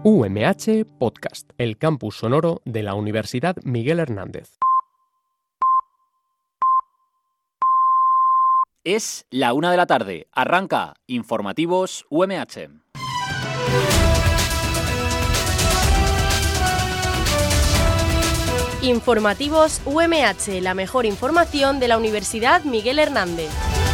UMH Podcast, el campus sonoro de la Universidad Miguel Hernández. Es la 1 de la tarde. Arranca Informativos UMH. Informativos UMH, la mejor información de la Universidad Miguel Hernández.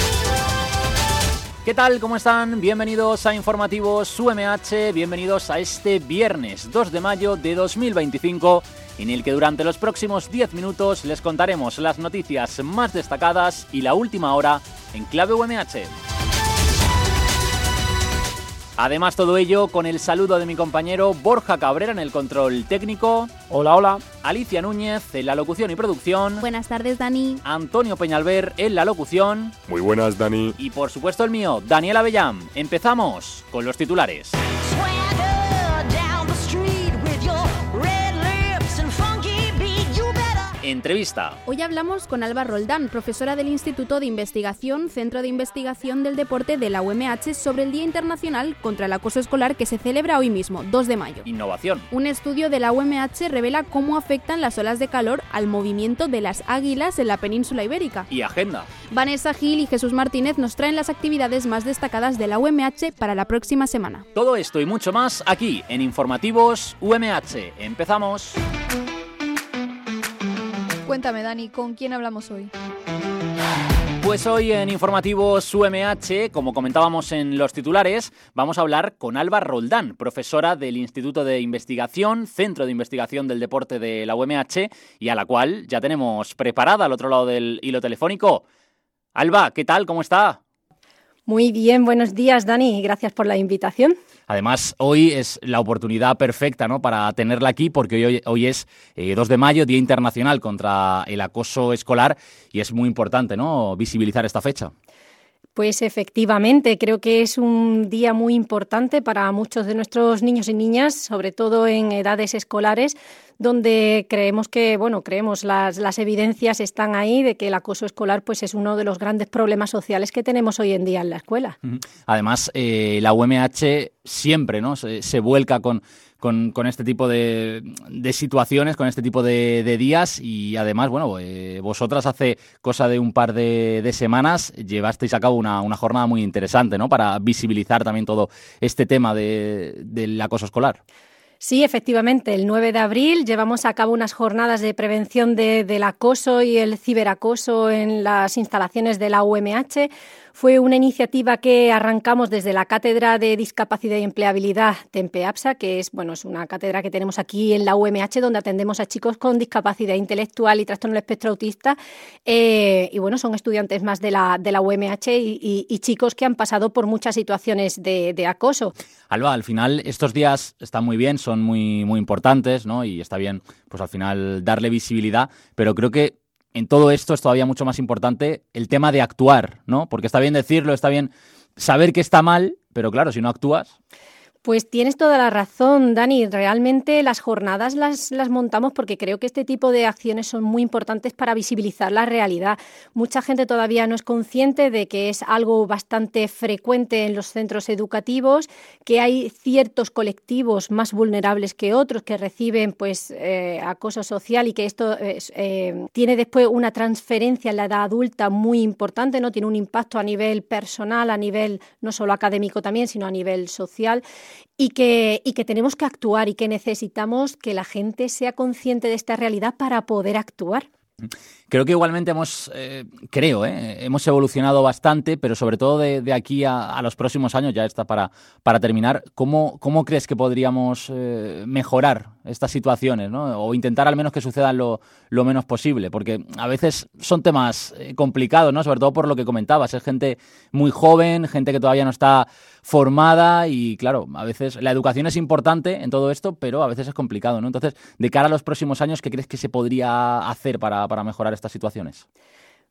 ¿Qué tal? ¿Cómo están? Bienvenidos a Informativos UMH, bienvenidos a este viernes 2 de mayo de 2025, en el que durante los próximos 10 minutos les contaremos las noticias más destacadas y la última hora en clave UMH. Además, todo ello con el saludo de mi compañero Borja Cabrera en el control técnico. Hola, hola. Alicia Núñez en la locución y producción. Buenas tardes, Dani. Antonio Peñalver en la locución. Muy buenas, Dani. Y por supuesto el mío, Daniel Avellán. Empezamos con los titulares. Entrevista. Hoy hablamos con Alba Roldán, profesora del Instituto de Investigación, Centro de Investigación del Deporte de la UMH, sobre el Día Internacional contra el Acoso Escolar que se celebra hoy mismo, 2 de mayo. Innovación. Un estudio de la UMH revela cómo afectan las olas de calor al movimiento de las águilas en la península ibérica. Y agenda. Vanessa Gil y Jesús Martínez nos traen las actividades más destacadas de la UMH para la próxima semana. Todo esto y mucho más aquí en Informativos UMH. Empezamos. Cuéntame, Dani, ¿con quién hablamos hoy? Pues hoy en Informativos UMH, como comentábamos en los titulares, vamos a hablar con Alba Roldán, profesora del Instituto de Investigación, Centro de Investigación del Deporte de la UMH, y a la cual ya tenemos preparada al otro lado del hilo telefónico. Alba, ¿qué tal? ¿Cómo está? Muy bien, buenos días, Dani, gracias por la invitación. Además, hoy es la oportunidad perfecta, ¿no?, para tenerla aquí, porque hoy es 2 de mayo, Día Internacional contra el Acoso Escolar, y es muy importante, ¿no?, visibilizar esta fecha. Pues efectivamente, creo que es un día muy importante para muchos de nuestros niños y niñas, sobre todo en edades escolares, donde creemos las evidencias están ahí de que el acoso escolar pues es uno de los grandes problemas sociales que tenemos hoy en día en la escuela. Además, la UMH siempre, ¿no?, se vuelca con este tipo de situaciones, con este tipo de días, y además, vosotras hace cosa de un par de semanas llevasteis a cabo una jornada muy interesante, ¿no?, para visibilizar también todo este tema del acoso escolar. Sí, efectivamente, el 9 de abril llevamos a cabo unas jornadas de prevención del acoso y el ciberacoso en las instalaciones de la UMH. Fue una iniciativa que arrancamos desde la Cátedra de Discapacidad y Empleabilidad TEMPEAPSA, que es una cátedra que tenemos aquí en la UMH, donde atendemos a chicos con discapacidad intelectual y trastorno del espectro autista. Son estudiantes más de la UMH y chicos que han pasado por muchas situaciones de acoso. Alba, al final estos días están muy bien, son muy, muy importantes, ¿no?, y está bien, pues al final darle visibilidad, pero creo que en todo esto es todavía mucho más importante el tema de actuar, ¿no? Porque está bien decirlo, está bien saber que está mal, pero claro, si no actúas... Pues tienes toda la razón, Dani. Realmente las jornadas las montamos porque creo que este tipo de acciones son muy importantes para visibilizar la realidad. Mucha gente todavía no es consciente de que es algo bastante frecuente en los centros educativos, que hay ciertos colectivos más vulnerables que otros que reciben acoso social, y que esto tiene después una transferencia en la edad adulta muy importante, ¿no? Tiene un impacto a nivel personal, a nivel no solo académico también, sino a nivel social. Y que tenemos que actuar y que necesitamos que la gente sea consciente de esta realidad para poder actuar. Creo que igualmente hemos evolucionado bastante, pero sobre todo de aquí a los próximos años, ya está para terminar, ¿cómo crees que podríamos mejorar estas situaciones, ¿no?, o intentar al menos que sucedan lo menos posible? Porque a veces son temas complicados, ¿no?, sobre todo por lo que comentabas, es gente muy joven, gente que todavía no está formada, y claro, a veces la educación es importante en todo esto, pero a veces es complicado, ¿no? Entonces, de cara a los próximos años, ¿qué crees que se podría hacer para mejorar estas situaciones?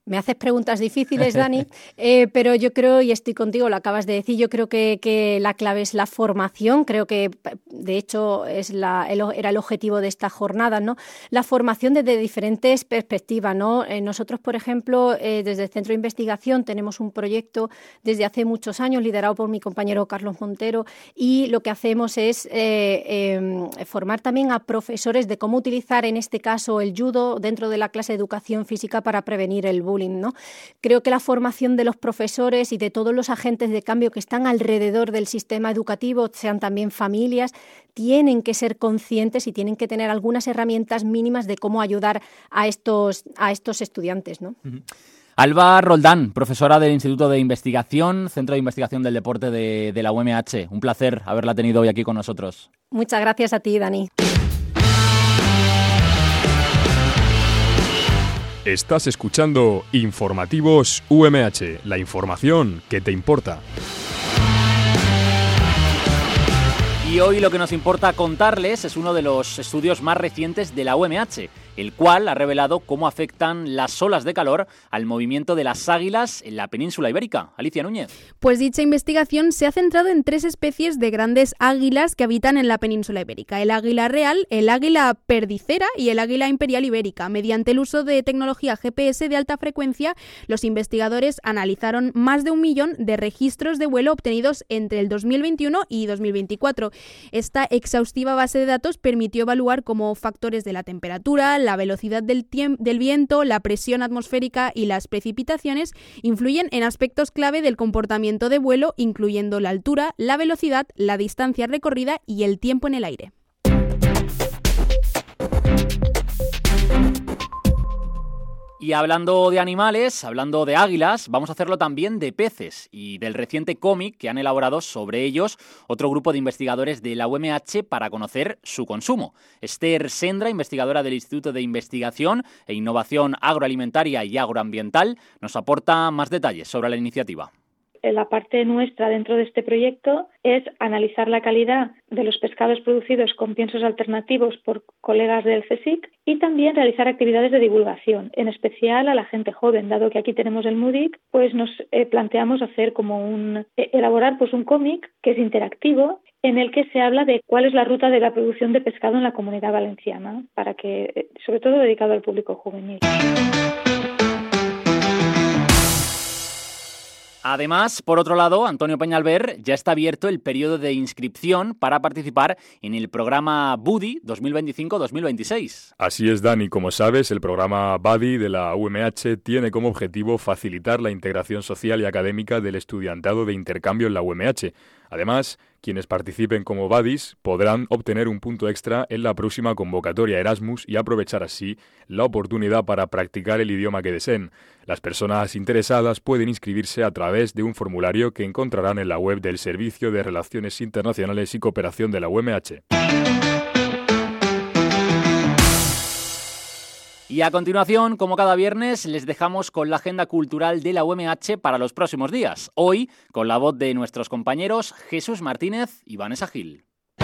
Me haces preguntas difíciles, Dani, pero yo creo, y estoy contigo, lo acabas de decir, yo creo que la clave es la formación. Creo que, de hecho, era el objetivo de esta jornada, ¿no? La formación desde diferentes perspectivas, ¿no? Nosotros, por ejemplo, desde el Centro de Investigación tenemos un proyecto desde hace muchos años liderado por mi compañero Carlos Montero, y lo que hacemos es formar también a profesores de cómo utilizar, en este caso, el judo dentro de la clase de educación física para prevenir el bullying, ¿no? Creo que la formación de los profesores y de todos los agentes de cambio que están alrededor del sistema educativo, sean también familias, tienen que ser conscientes y tienen que tener algunas herramientas mínimas de cómo ayudar a estos estudiantes, ¿no? Uh-huh. Alba Roldán, profesora del Instituto de Investigación, Centro de Investigación del Deporte de la UMH. Un placer haberla tenido hoy aquí con nosotros. Muchas gracias a ti, Dani. Estás escuchando Informativos UMH, la información que te importa. Y hoy lo que nos importa contarles es uno de los estudios más recientes de la UMH, el cual ha revelado cómo afectan las olas de calor al movimiento de las águilas en la península ibérica. Alicia Núñez. Pues dicha investigación se ha centrado en 3 especies de grandes águilas que habitan en la península ibérica: el águila real, el águila perdicera y el águila imperial ibérica. Mediante el uso de tecnología GPS de alta frecuencia, los investigadores analizaron más de 1 millón de registros de vuelo obtenidos entre el 2021 y 2024. Esta exhaustiva base de datos permitió evaluar cómo factores de la temperatura, la velocidad del viento, la presión atmosférica y las precipitaciones influyen en aspectos clave del comportamiento de vuelo, incluyendo la altura, la velocidad, la distancia recorrida y el tiempo en el aire. Y hablando de animales, hablando de águilas, vamos a hacerlo también de peces y del reciente cómic que han elaborado sobre ellos otro grupo de investigadores de la UMH para conocer su consumo. Esther Sendra, investigadora del Instituto de Investigación e Innovación Agroalimentaria y Agroambiental, nos aporta más detalles sobre la iniciativa. La parte nuestra dentro de este proyecto es analizar la calidad de los pescados producidos con piensos alternativos por colegas del CSIC y también realizar actividades de divulgación, en especial a la gente joven. Dado que aquí tenemos el MUDIC, pues nos planteamos hacer elaborar un cómic que es interactivo, en el que se habla de cuál es la ruta de la producción de pescado en la Comunidad Valenciana, para que, sobre todo dedicado al público juvenil. Además, por otro lado, Antonio Peñalver, ya está abierto el periodo de inscripción para participar en el programa BUDI 2025-2026. Así es, Dani. Como sabes, el programa BUDI de la UMH tiene como objetivo facilitar la integración social y académica del estudiantado de intercambio en la UMH. Además, quienes participen como buddies podrán obtener un punto extra en la próxima convocatoria Erasmus y aprovechar así la oportunidad para practicar el idioma que deseen. Las personas interesadas pueden inscribirse a través de un formulario que encontrarán en la web del Servicio de Relaciones Internacionales y Cooperación de la UMH. Y a continuación, como cada viernes, les dejamos con la agenda cultural de la UMH para los próximos días. Hoy, con la voz de nuestros compañeros Jesús Martínez y Vanessa Gil.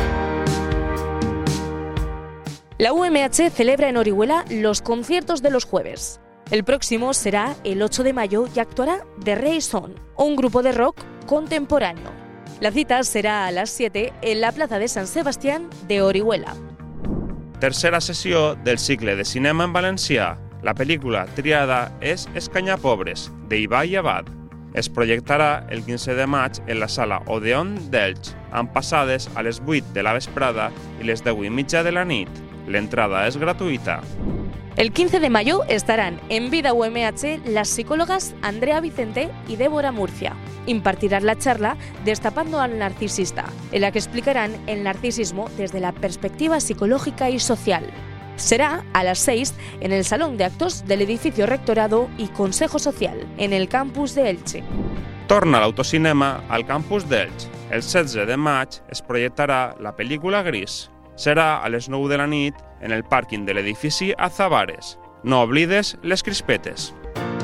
La UMH celebra en Orihuela los conciertos de los jueves. El próximo será el 8 de mayo y actuará The Reason, un grupo de rock contemporáneo. La cita será a las 7 en la plaza de Sant Sebastián de Orihuela. Tercera sessió del cicle de cinema en valencià. La pel·lícula triada és Escanyapobres, d'Ibai Abad. Es projectarà el 15 de maig en la sala Odeon d'Elx, amb passades a les 8 de la vesprada i les 10:30 de la nit. L'entrada es gratuita. El 15 de mayo estarán en Vida UMH las psicólogas Andrea Vicente y Débora Murcia. Impartirán la charla Destapando al narcisista, en la que explicarán el narcisismo desde la perspectiva psicológica y social. Será a las 6 en el Salón de Actos del edificio Rectorado y Consejo Social, en el campus de Elche. Torna l'autocinema al campus d'Elx. El 16 de maig es projectarà la pel·lícula Gris. Serà a les 9 de la nit en el pàrquing de l'edifici Azabares. No oblides les crispetes.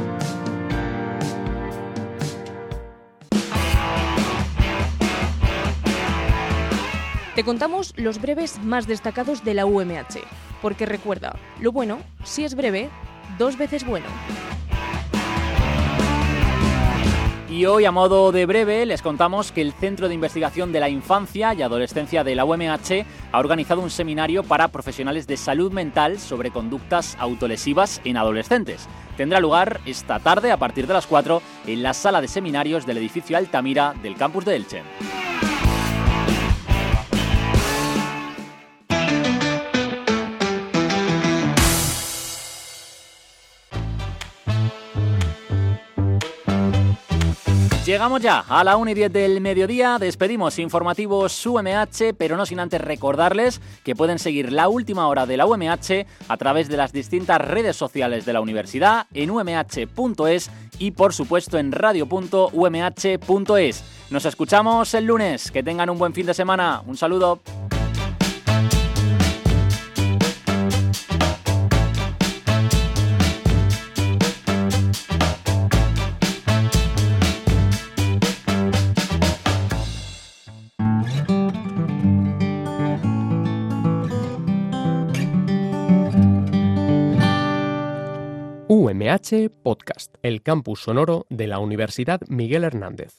Te contamos los breves más destacados de la UMH, porque recuerda, lo bueno, si es breve, 2 veces bueno. Y hoy, a modo de breve, les contamos que el Centro de Investigación de la Infancia y Adolescencia de la UMH ha organizado un seminario para profesionales de salud mental sobre conductas autolesivas en adolescentes. Tendrá lugar esta tarde a partir de las 4 en la sala de seminarios del edificio Altamira del campus de Elche. Llegamos ya a la 1:10 del mediodía, despedimos informativos UMH, pero no sin antes recordarles que pueden seguir la última hora de la UMH a través de las distintas redes sociales de la universidad, en umh.es y por supuesto en radio.umh.es. Nos escuchamos el lunes, que tengan un buen fin de semana, un saludo. UMH Podcast, el campus sonoro de la Universidad Miguel Hernández.